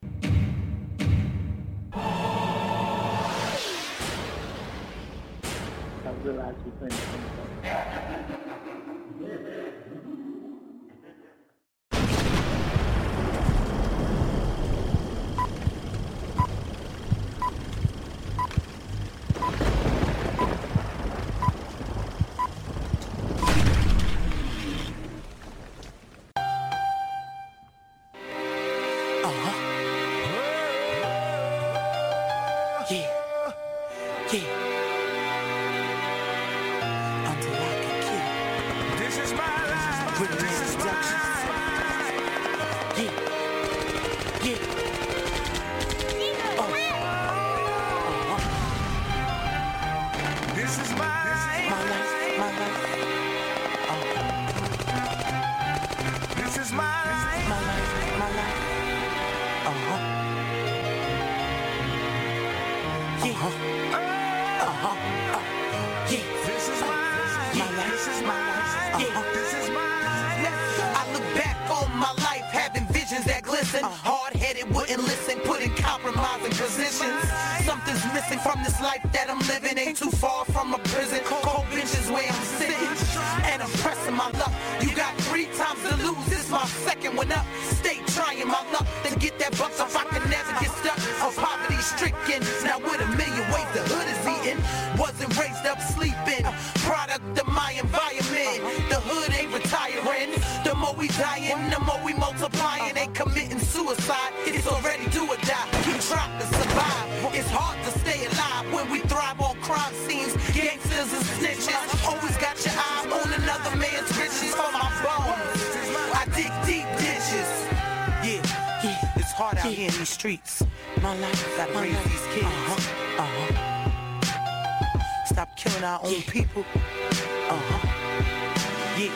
I realized you playing something. Yeah, yeah. Until I can kill. This is my life. This is my life. Yeah, yeah. This is my life. My life. This is my life. My life. This is my life. This is my life. This is my life. I look back on my life, having visions that glisten. Hard-headed, wouldn't listen, put in compromising positions. Something's missing from this life that I'm living. Ain't too far from a prison. Cold benches where I'm sitting, and I'm pressing my luck. You got 3 times to lose. This my second one up. Stay trying my luck, then get that bucks off. I can never get stuck. I'm poverty stricken. Now with a million ways the hood is eating. Wasn't raised up sleeping. Product of my environment. The hood ain't retiring. The more we dying, the more we multiplying. Ain't committing suicide. It's already do or die. We try to survive. It's hard to stay alive when we thrive on crime scenes. Gangsters and snitches. Always got your eye on another man's riches. For my bones, I dig deep ditches. Yeah, it's hard out here in these streets. My life, gotta raise these kids. Stop killing our own people. Yeah.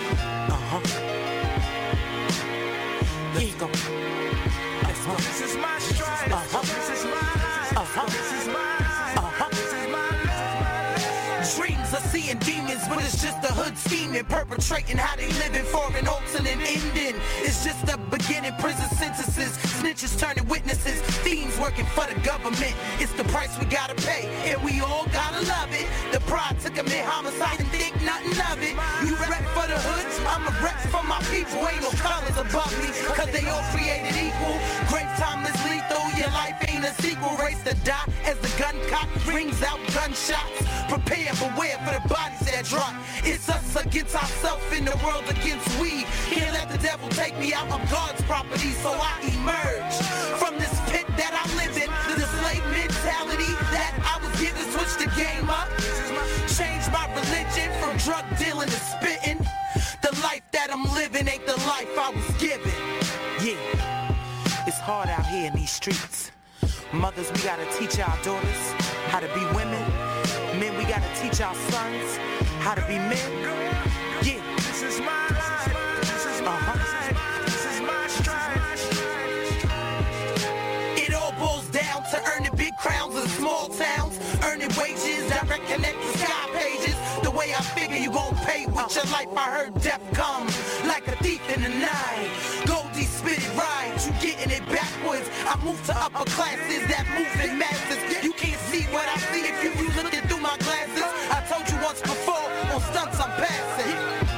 Let's go. This is my stride. This is my life. This is my life. This is my life. Dreams of seeing demons, but it's just the hood scheming, perpetrating how they living for an alternate ending. It's just the beginning. Prison sentences, snitches turning witnesses, thieves working for the government. It's the price we gotta pay, and we all gotta love it. The pride to commit homicide and think nothing of it. You rep for the hood, I'm a rep for my people. Ain't no colors above me, cause they all created equal. Great time is lethal, your life ain't a sequel. Race to die as the gun cock rings out gunshots. Prepare, beware for the bodies that drop. It's us against ourselves in the world against we. Can't let the devil take me out of God's property, so I emerge from this pit that I live in. The slave mentality that I was given, switch the game up. Mothers, we gotta teach our daughters how to be women. Men, we gotta teach our sons how to be men. Yeah. This is my life. This is my life. This is my strife. It all boils down to earning big crowns in small towns, earning wages, direct connect to sky pages. The way I figure you gon' pay with your life, I heard death come like a thief in the night. Goldie spit it right, you getting it backwards. I move to upper classes, that moving masses. You can't see what I see if you looking through my glasses. I told you once before, on stunts I'm passing.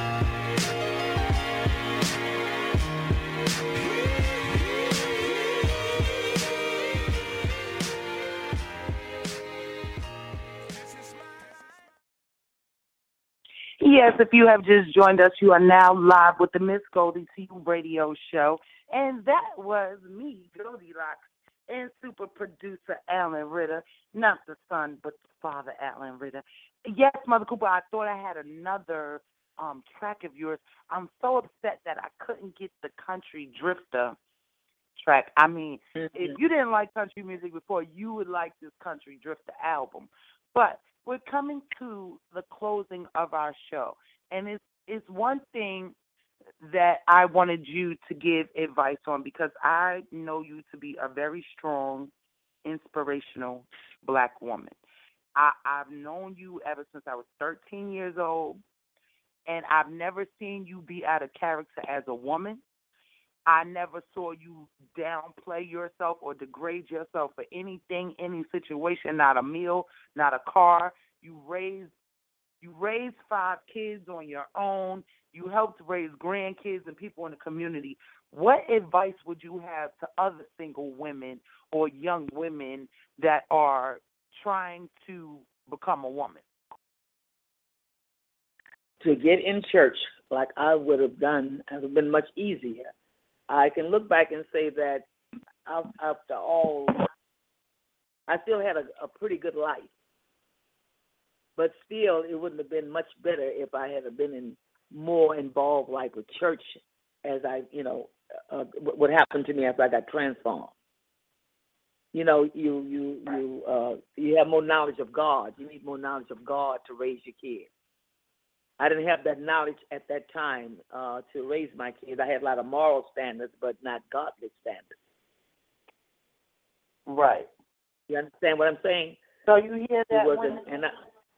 Yes, if you have just joined us, you are now live with the Miss Goldie to You radio show. And that was me, Goldilocks, and super producer Alan Ritter. Not the son, but the father, Alan Ritter. Yes, Mother Cooper, I thought I had another track of yours. I'm so upset that I couldn't get the Country Drifter track. I mean, if you didn't like country music before, you would like this Country Drifter album. But we're coming to the closing of our show, and it's one thing that I wanted you to give advice on, because I know you to be a very strong, inspirational black woman. I've known you ever since I was 13 years old, and I've never seen you be out of character as a woman. I never saw you downplay yourself or degrade yourself for anything, any situation, not a meal, not a car. You raised 5 kids on your own. You helped raise grandkids and people in the community. What advice would you have to other single women or young women that are trying to become a woman? To get in church like I would have done, it would have been much easier. I can look back and say that after all, I still had a pretty good life. But still, it wouldn't have been much better if I had been more involved, like with church, as what happened to me after I got transformed. You have more knowledge of God. You need more knowledge of God to raise your kids. I didn't have that knowledge at that time to raise my kids. I had a lot of moral standards, but not godly standards. Right. You understand what I'm saying? So you hear that?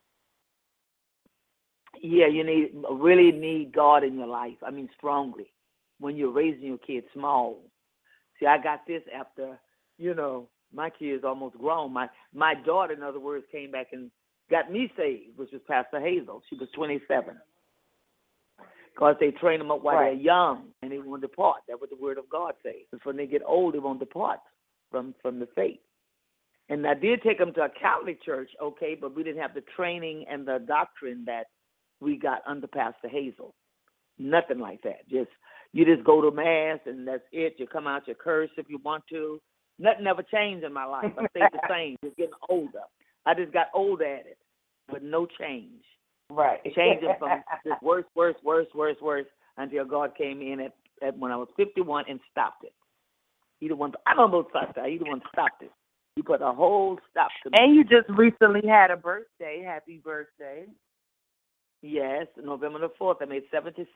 You really need God in your life. I mean, strongly, when you're raising your kids small. See, I got this after, my kids almost grown. My daughter, in other words, came back and got me saved, which was Pastor Hazel. She was 27. Because they train them up while they're young, and they won't depart. That's what the Word of God says. And when they get old, they won't depart from the faith. And I did take them to a Catholic church, okay, but we didn't have the training and the doctrine that we got under Pastor Hazel. Nothing like that. You just go to Mass, and that's it. You come out, you curse if you want to. Nothing ever changed in my life. I stayed the same. Just getting older. I just got older at it, but no change. Right. Changing from just worse, until God came in at when I was 51 and stopped it. He the one. I don't know about that. He the one stopped it. He put a whole stop to me. And you just recently had a birthday. Happy birthday. Yes, November the 4th. I made 76.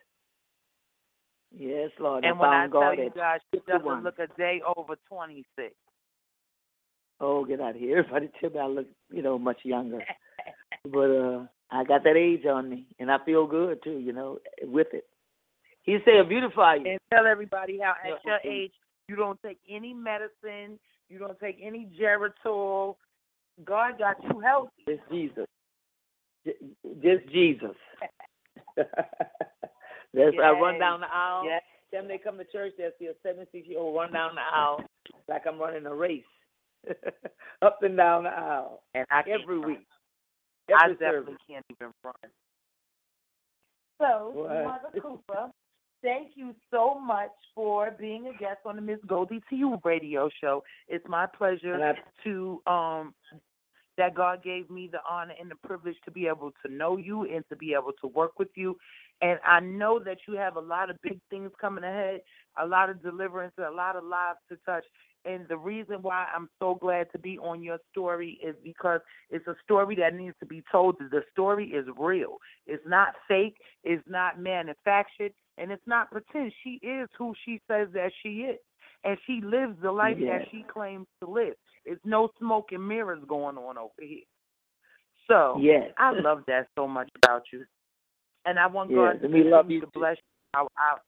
Yes, Lord. And when I tell you guys, she 51. doesn't look a day over 26. Oh, get out of here. Everybody tell me I look, much younger. But I got that age on me, and I feel good, too, with it. He said, beautify you. And tell everybody how at your age, you don't take any medicine, you don't take any Geritol. God got you healthy. Just Jesus. Just Jesus. I run down the aisle. Yes. Then they come to church, they'll see a 76-year-old run down the aisle like I'm running a race. Up and down the aisle. And every week. I definitely can't even run. So, Mother Cooper, thank you so much for being a guest on the Miss Goldie to You radio show. It's my pleasure to that God gave me the honor and the privilege to be able to know you and to be able to work with you. And I know that you have a lot of big things coming ahead, a lot of deliverance, a lot of lives to touch. And the reason why I'm so glad to be on your story is because it's a story that needs to be told. The story is real. It's not fake. It's not manufactured. And it's not pretend. She is who she says that she is. And she lives the life that she claims to live. It's no smoke and mirrors going on over here. So I love that so much about you. And I want God to continue to bless you.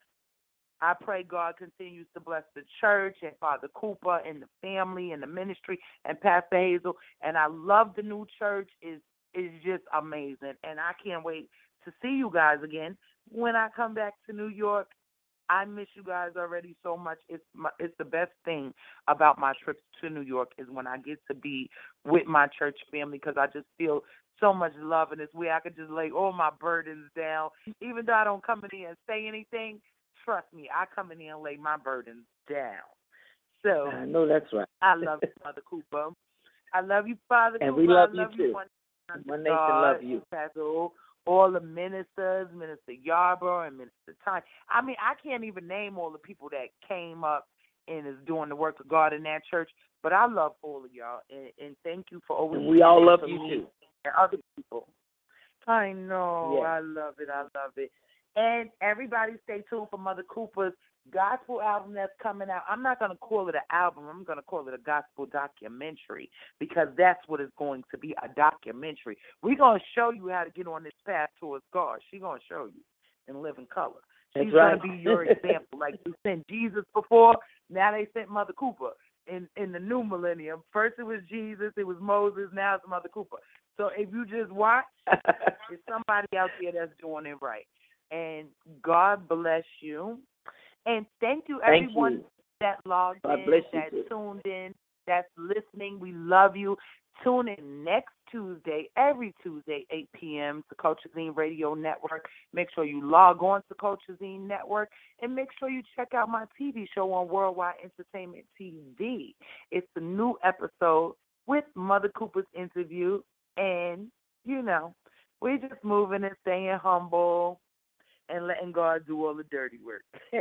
I pray God continues to bless the church and Father Cooper and the family and the ministry and Pastor Hazel. And I love the new church. It's just amazing. And I can't wait to see you guys again when I come back to New York. I miss you guys already so much. It's the best thing about my trips to New York is when I get to be with my church family, because I just feel so much love, and it's where I could just lay all my burdens down. Even though I don't come in here and say anything, trust me, I come in here and lay my burdens down. So I know that's right. I love you, Mother Cooper. I love you, Father and Cooper. We love I love you too. One nation love you. Pastor, all the ministers, Minister Yarborough and Minister Ty. I mean, I can't even name all the people that came up and is doing the work of God in that church, but I love all of y'all, and thank you for always. And we all love you too. And other people. I know. Yeah. I love it. I love it. And everybody stay tuned for Mother Cooper's gospel album that's coming out. I'm not going to call it an album. I'm going to call it a gospel documentary, because that's what it's going to be, a documentary. We're going to show you how to get on this path towards God. She's going to show you in living color. She's going to be your example. Like they sent Jesus before, now they sent Mother Cooper in the new millennium. First it was Jesus, it was Moses, now it's Mother Cooper. So if you just watch, there's somebody out there that's doing it right. And God bless you. And thank you, everyone that logged in, that tuned in, that's listening. We love you. Tune in next Tuesday, every Tuesday, 8 p.m. to Culture Zine Radio Network. Make sure you log on to Culture Zine Network, and make sure you check out my TV show on Worldwide Entertainment TV. It's a new episode with Mother Cooper's interview, and, you know, we're just moving and staying humble and letting God do all the dirty work.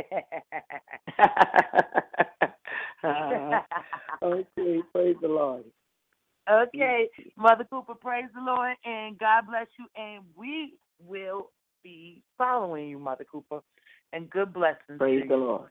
Okay, praise the Lord. Okay, Mother Cooper, praise the Lord, and God bless you, and we will be following you, Mother Cooper, and good blessings. Praise the Lord.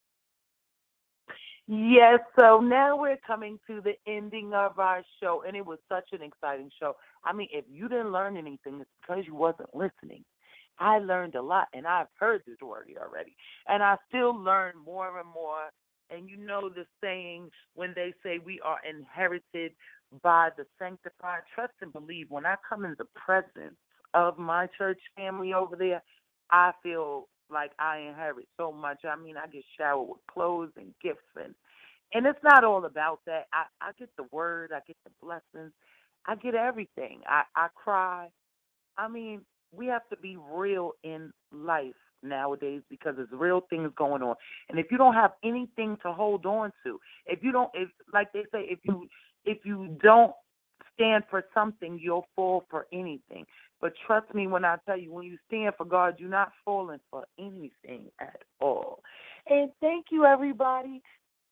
Yes, so now we're coming to the ending of our show, and it was such an exciting show. I mean, if you didn't learn anything, it's because you wasn't listening. I learned a lot, and I've heard this word already, and I still learn more and more. And you know the saying when they say we are inherited by the sanctified. Trust and believe, when I come in the presence of my church family over there, I feel like I inherit so much. I mean, I get showered with clothes and gifts, and it's not all about that. I get the word, I get the blessings, I get everything. I cry. I mean, we have to be real in life nowadays, because there's real things going on. And if you don't have anything to hold on to, if like they say, if you don't stand for something, you'll fall for anything. But trust me when I tell you, when you stand for God, you're not falling for anything at all. And thank you, everybody.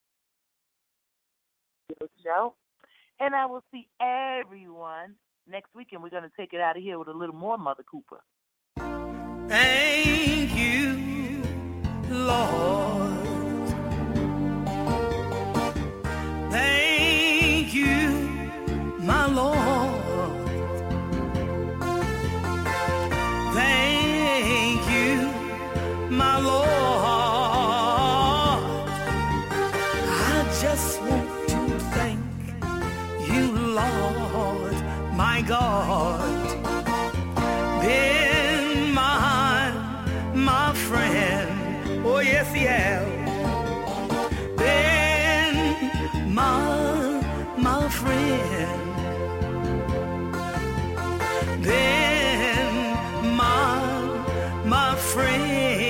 Show. And I will see everyone next week, and we're going to take it out of here with a little more Mother Cooper. Thank you, Lord. Thank you, my Lord. Thank you, my Lord. I just want to thank you, Lord, my God. Been my friend, oh yes he has. Been my friend. Been my friend.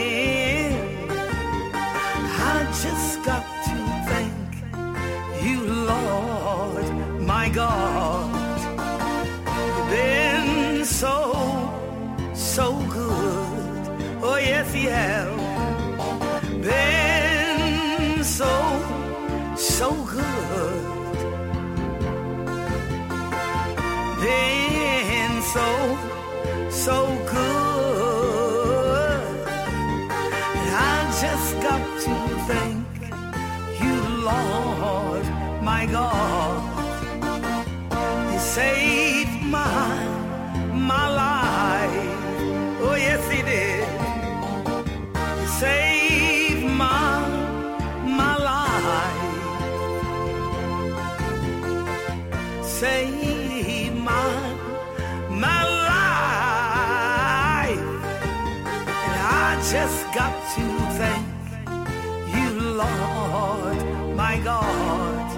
I just got to thank you, Lord, my God. You've been so good, oh yes he has. Been so been so, so good. And I just got to thank you, Lord, my God. You saved my life. Oh, yes, He did. You saved my life. Saved my life. And I just got to thank you, Lord, my God.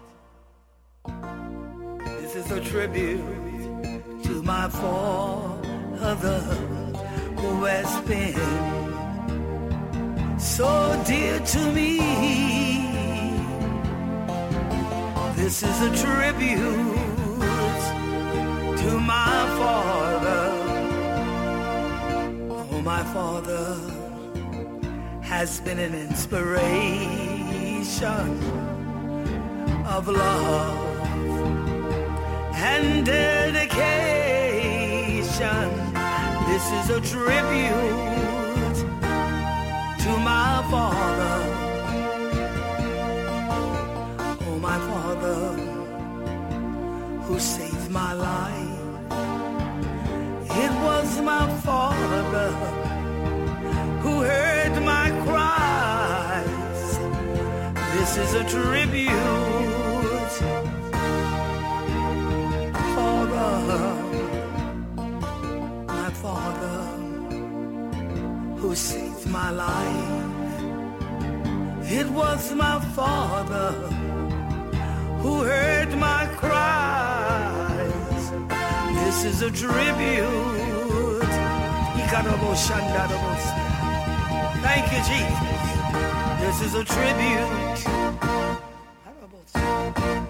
This is a tribute to my Father who has been so dear to me. This is a tribute to my Father. Oh, my Father has been an inspiration of love and dedication. This is a tribute to my Father. Oh, my Father who saved my life. It was my Father who heard my cries. This is a tribute, Father, my Father who saved my life. It was my Father who heard my cries. This is a tribute. Thank you, Jesus. This is a tribute